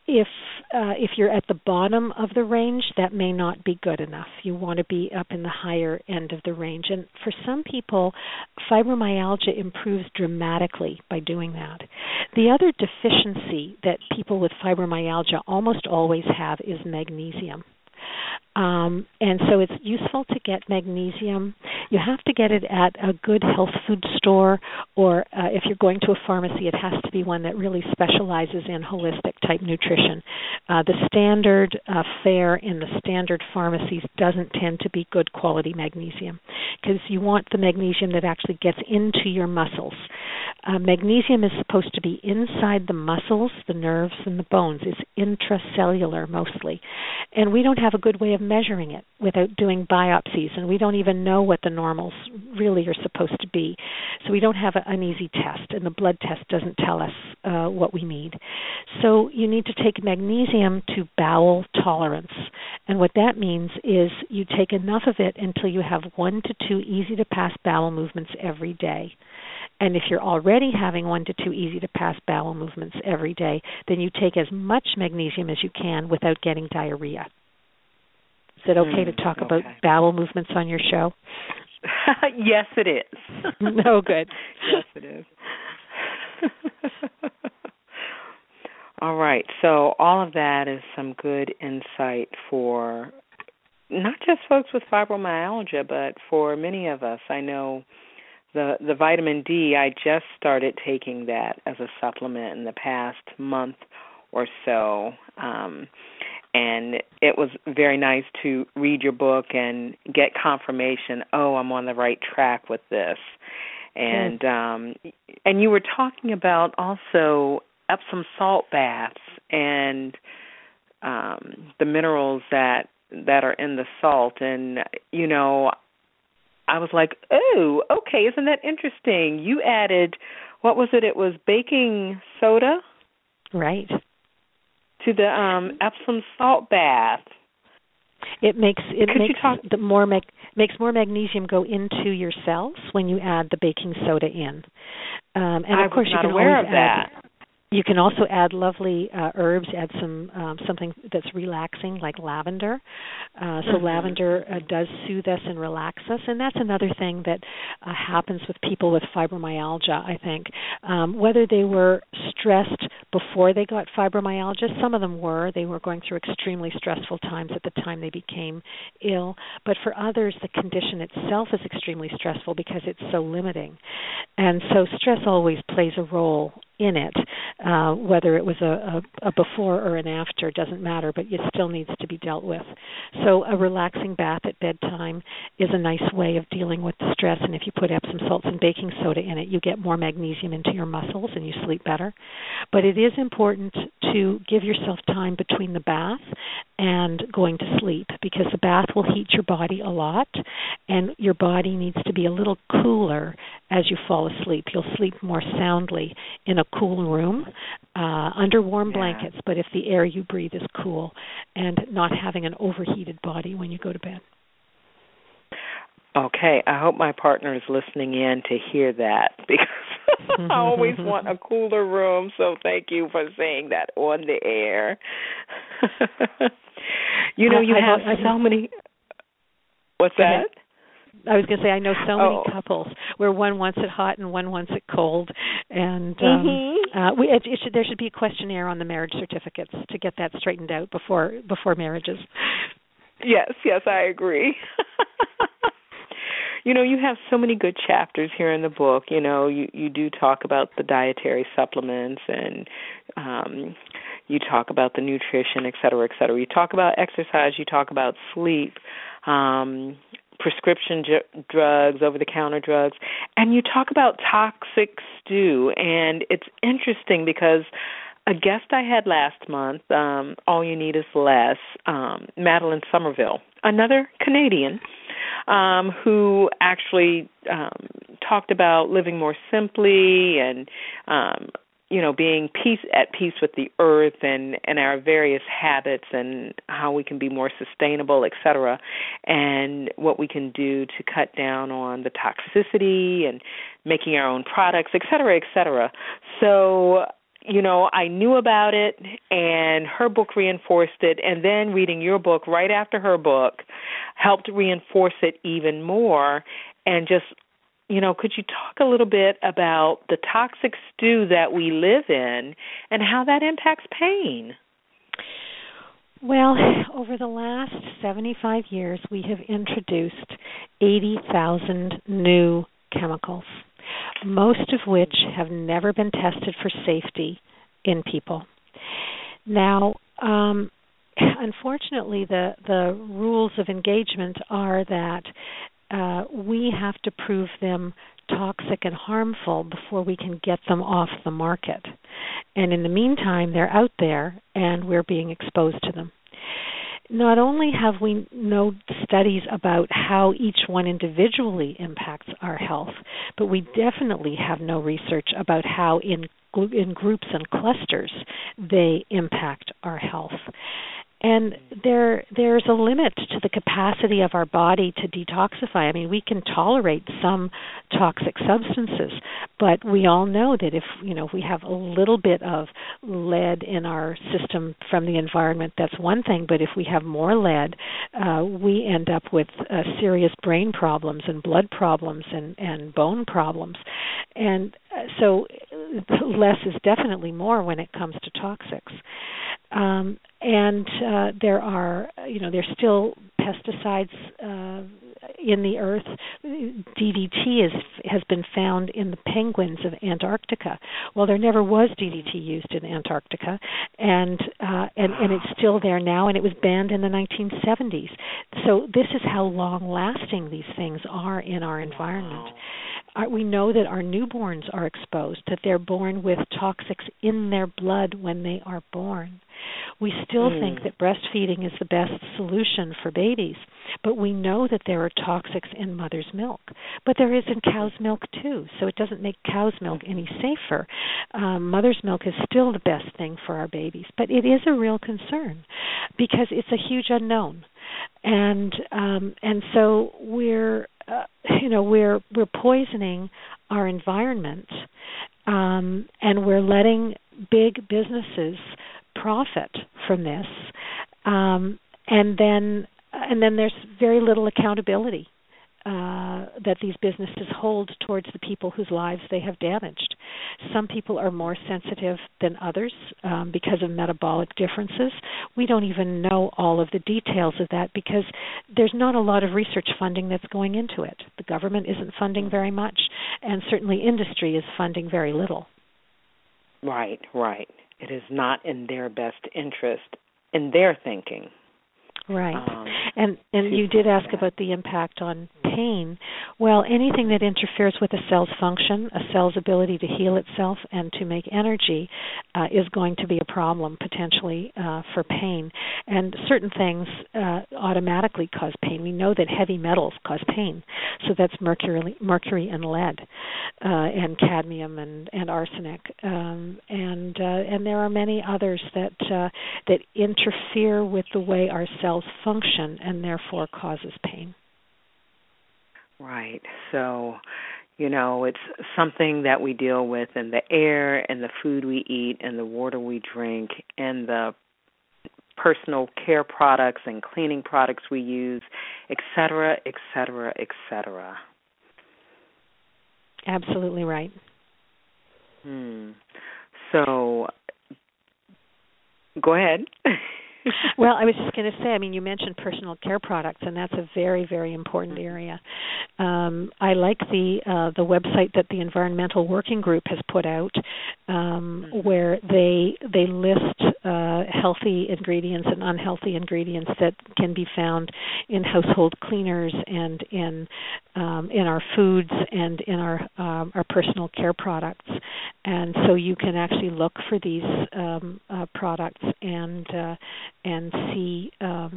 if you're at the bottom of the range, that may not be good enough. You want to be up in the higher end of the range. And for some people, fibromyalgia improves dramatically by doing that. The other deficiency that people with fibromyalgia almost always have is magnesium. And so it's useful to get magnesium. You have to get it at a good health food store, or if you're going to a pharmacy, it has to be one that really specializes in holistic type nutrition. The standard fare in the standard pharmacies doesn't tend to be good quality magnesium, because you want the magnesium that actually gets into your muscles. Magnesium is supposed to be inside the muscles, the nerves, and the bones. It's intracellular mostly. And we don't have a good way of measuring it without doing biopsies, and we don't even know what the normals really are supposed to be. So we don't have an easy test, and the blood test doesn't tell us what we need. So you need to take magnesium to bowel tolerance. And what that means is you take enough of it until you have 1 to 2 easy-to-pass bowel movements every day. And if you're already having 1 to 2 easy-to-pass bowel movements every day, then you take as much magnesium as you can without getting diarrhea. Is it okay to talk about bowel movements on your show?
Yes, it is.
No, good.
Yes, it is. All right. So all of that is some good insight for not just folks with fibromyalgia, but for many of us. I know the vitamin D, I just started taking that as a supplement in the past month or so. And it was very nice to read your book and get confirmation, I'm on the right track with this. And and you were talking about also Epsom salt baths and the minerals that are in the salt. And, I was like, okay, isn't that interesting? You added, what was it? It was baking soda?
Right.
To the Epsom salt bath.
It makes more magnesium go into your cells when you add the baking soda in. And of course, you can always add. You can also add lovely herbs. Add something that's relaxing, like lavender. So lavender does soothe us and relax us, and that's another thing that happens with people with fibromyalgia. I think whether they were stressed before they got fibromyalgia, some of them were. They were going through extremely stressful times at the time they became ill. But for others, the condition itself is extremely stressful because it's so limiting, and so stress always plays a role in it. Whether it was a before or an after doesn't matter, but it still needs to be dealt with. So a relaxing bath at bedtime is a nice way of dealing with the stress, and if you put Epsom salts and baking soda in it, you get more magnesium into your muscles and you sleep better. But it is important to give yourself time between the bath and going to sleep, because the bath will heat your body a lot, and your body needs to be a little cooler as you fall asleep. You'll sleep more soundly in a cool room under warm blankets, but if the air you breathe is cool, and not having an overheated body when you go to bed.
Okay, I hope my partner is listening in to hear that, because I always want a cooler room, so thank you for saying that on the air. You have so many... What's that?
I was going to say, I know so many couples where one wants it hot and one wants it cold, and there should be a questionnaire on the marriage certificates to get that straightened out before marriages.
Yes, I agree. You have so many good chapters here in the book. You do talk about the dietary supplements, and you talk about the nutrition, et cetera, et cetera. You talk about exercise. You talk about sleep, prescription drugs, over-the-counter drugs, and you talk about toxic stew. And it's interesting because a guest I had last month, All You Need Is Less, Madeline Somerville, another Canadian, who actually talked about living more simply and being at peace with the earth and our various habits and how we can be more sustainable, et cetera, and what we can do to cut down on the toxicity and making our own products, et cetera, et cetera. So I knew about it, and her book reinforced it, and then reading your book right after her book helped reinforce it even more. And just, could you talk a little bit about the toxic stew that we live in and how that impacts pain?
Well, over the last 75 years, we have introduced 80,000 new chemicals, most of which have never been tested for safety in people. Now, unfortunately, the rules of engagement are that we have to prove them toxic and harmful before we can get them off the market. And in the meantime, they're out there and we're being exposed to them. Not only have we no studies about how each one individually impacts our health, but we definitely have no research about how in groups and clusters they impact our health. And there's a limit to the capacity of our body to detoxify. I mean, we can tolerate some toxic substances, but we all know that if we have a little bit of lead in our system from the environment, that's one thing. But if we have more lead, we end up with serious brain problems and blood problems and bone problems. And so less is definitely more when it comes to toxics. And there are, there's still pesticides in the earth. DDT has been found in the penguins of Antarctica. Well, there never was DDT used in Antarctica, and it's still there now, and it was banned in the 1970s. So this is how long-lasting these things are in our environment. We know that our newborns are exposed, that they're born with toxics in their blood when they are born. We still think that breastfeeding is the best solution for babies, but we know that there are toxics in mother's milk. But there is in cow's milk too, so it doesn't make cow's milk any safer. Mother's milk is still the best thing for our babies, but it is a real concern because it's a huge unknown, and so we're poisoning our environment, and we're letting big businesses profit from this, and then there's very little accountability that these businesses hold towards the people whose lives they have damaged. Some people are more sensitive than others because of metabolic differences. We don't even know all of the details of that because there's not a lot of research funding that's going into it. The government isn't funding very much, and certainly industry is funding very little.
Right. It is not in their best interest, in their thinking.
Right. And you did ask about the impact on pain. Well, anything that interferes with a cell's function, a cell's ability to heal itself and to make energy, is going to be a problem potentially for pain. And certain things automatically cause pain. We know that heavy metals cause pain. So that's mercury and lead, and cadmium and arsenic, and there are many others that interfere with the way our cells function and therefore causes pain.
Right. So, it's something that we deal with in the air and the food we eat and the water we drink and the personal care products and cleaning products we use, et cetera, et cetera, et cetera.
Absolutely right.
So, go ahead.
Well, I was just going to say, you mentioned personal care products, and that's a very, very important area. I like the website that the Environmental Working Group has put out, where they list healthy ingredients and unhealthy ingredients that can be found in household cleaners and in our foods and in our personal care products. And so you can actually look for these products and see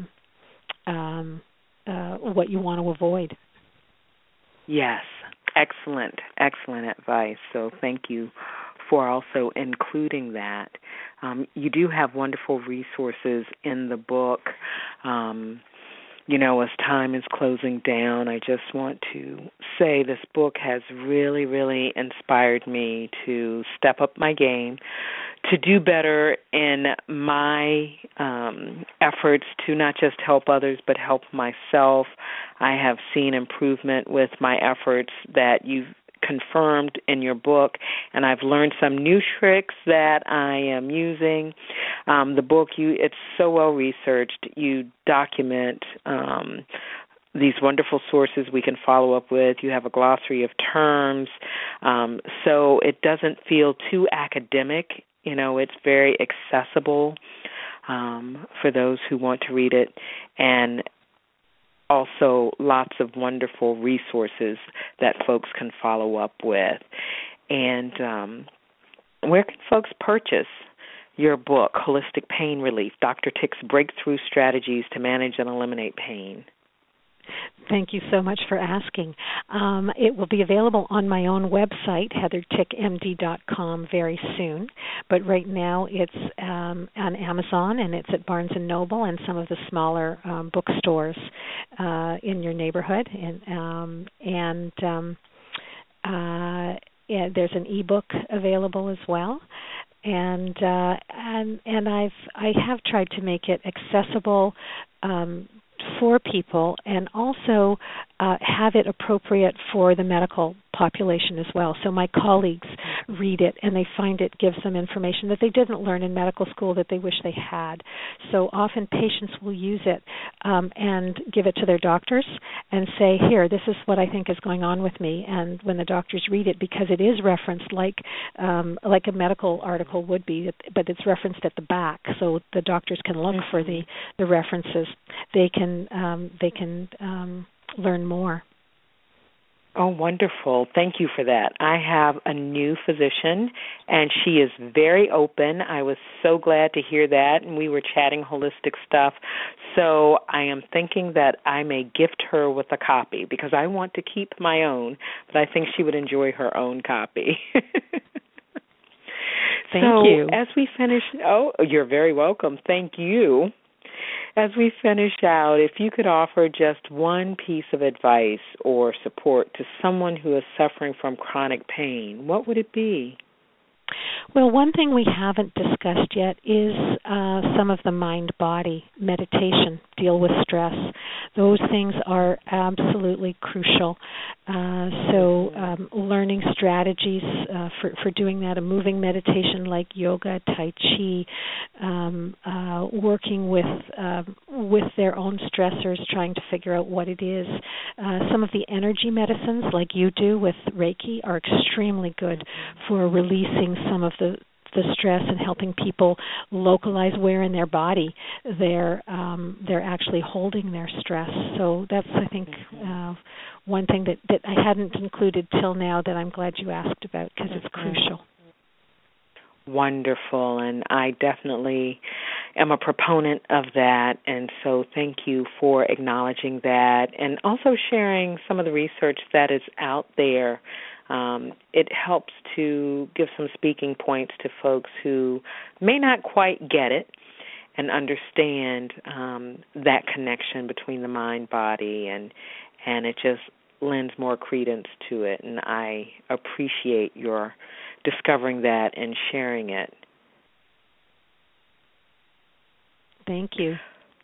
what you want to avoid.
Yes, excellent advice. So thank you for also including that. You do have wonderful resources in the book. As time is closing down, I just want to say this book has really, really inspired me to step up my game, to do better in my efforts to not just help others but help myself. I have seen improvement with my efforts that you've confirmed in your book, and I've learned some new tricks that I am using. The book, it's so well researched. You document these wonderful sources we can follow up with. You have a glossary of terms, so it doesn't feel too academic. It's very accessible for those who want to read it, and also lots of wonderful resources that folks can follow up with. And where can folks purchase your book, Holistic Pain Relief, Dr. Tick's Breakthrough Strategies to Manage and Eliminate Pain?
Thank you so much for asking. It will be available on my own website, heathertickmd.com, very soon. But right now it's on Amazon, and it's at Barnes & Noble and some of the smaller bookstores in your neighborhood. And there's an ebook available as well. And I have tried to make it accessible for people, and also have it appropriate for the medical population as well. So my colleagues read it, and they find it gives them information that they didn't learn in medical school that they wish they had. So often patients will use it and give it to their doctors and say, here, this is what I think is going on with me. And when the doctors read it, because it is referenced like a medical article would be, but it's referenced at the back, so the doctors can look for the references. They can learn more.
Oh, wonderful. Thank you for that. I have a new physician, and she is very open. I was so glad to hear that, and we were chatting holistic stuff. So I am thinking that I may gift her with a copy, because I want to keep my own, but I think she would enjoy her own copy.
Thank you.
As we finish, you're very welcome. Thank you. As we finish out, if you could offer just one piece of advice or support to someone who is suffering from chronic pain, what would it be?
Well, one thing we haven't discussed yet is some of the mind-body meditation, deal with stress. Those things are absolutely crucial. So learning strategies for doing that, a moving meditation like yoga, Tai Chi, working with their own stressors, trying to figure out what it is. Some of the energy medicines like you do with Reiki are extremely good for releasing some of the stress and helping people localize where in their body they're actually holding their stress. So that's, I think, one thing that I hadn't included till now that I'm glad you asked about, because it's crucial.
Wonderful, and I definitely am a proponent of that, and so thank you for acknowledging that and also sharing some of the research that is out there. It helps to give some speaking points to folks who may not quite get it and understand that connection between the mind, body, and it just lends more credence to it. And I appreciate your discovering that and sharing it.
Thank you.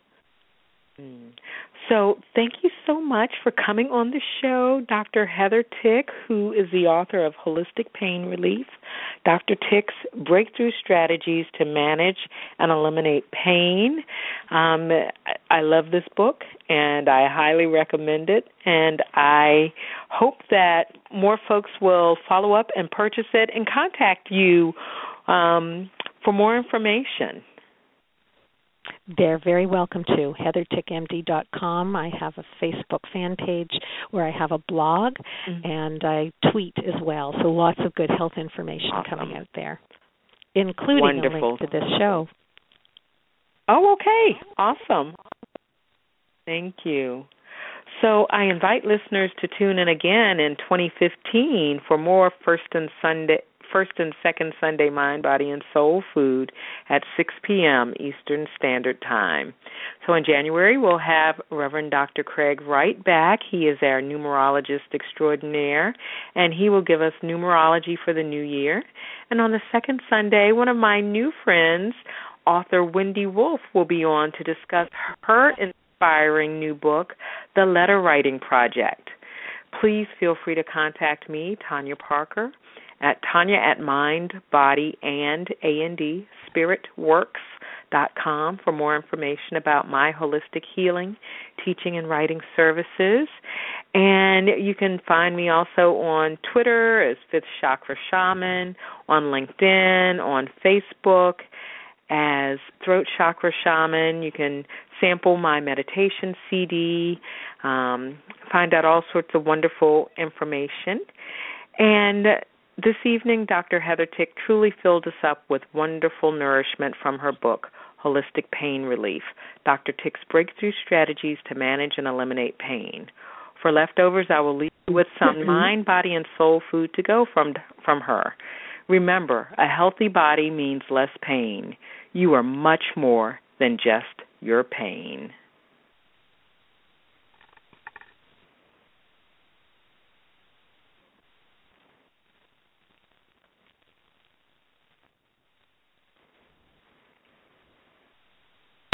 So thank you so much for coming on the show, Dr. Heather Tick, who is the author of Holistic Pain Relief, Dr. Tick's Breakthrough Strategies to Manage and Eliminate Pain. I love this book, and I highly recommend it, and I hope that more folks will follow up and purchase it and contact you for more information.
They're very welcome to. HeatherTickMD.com. I have a Facebook fan page where I have a blog, and I tweet as well. So lots of good health information coming out there, including a link to this show.
Oh, okay. Awesome. Thank you. So I invite listeners to tune in again in 2015 for more First first and second Sunday Mind, Body, and Soul Food at 6 p.m. Eastern Standard Time. So in January, we'll have Reverend Dr. Craig Wright back. He is our numerologist extraordinaire, and he will give us numerology for the new year. And on the second Sunday, one of my new friends, author Wendy Wolf, will be on to discuss her inspiring new book, The Letter Writing Project. Please feel free to contact me, Tanya Parker, at tanya@mindbodyandspiritworks.com for more information about my holistic healing, teaching, and writing services. And you can find me also on Twitter as Fifth Chakra Shaman, on LinkedIn, on Facebook as Throat Chakra Shaman. You can sample my meditation CD, find out all sorts of wonderful information. And this evening, Dr. Heather Tick truly filled us up with wonderful nourishment from her book, Holistic Pain Relief, Dr. Tick's Breakthrough Strategies to Manage and Eliminate Pain. For leftovers, I will leave you with some mind, body, and soul food to go from her. Remember, a healthy body means less pain. You are much more than just your pain.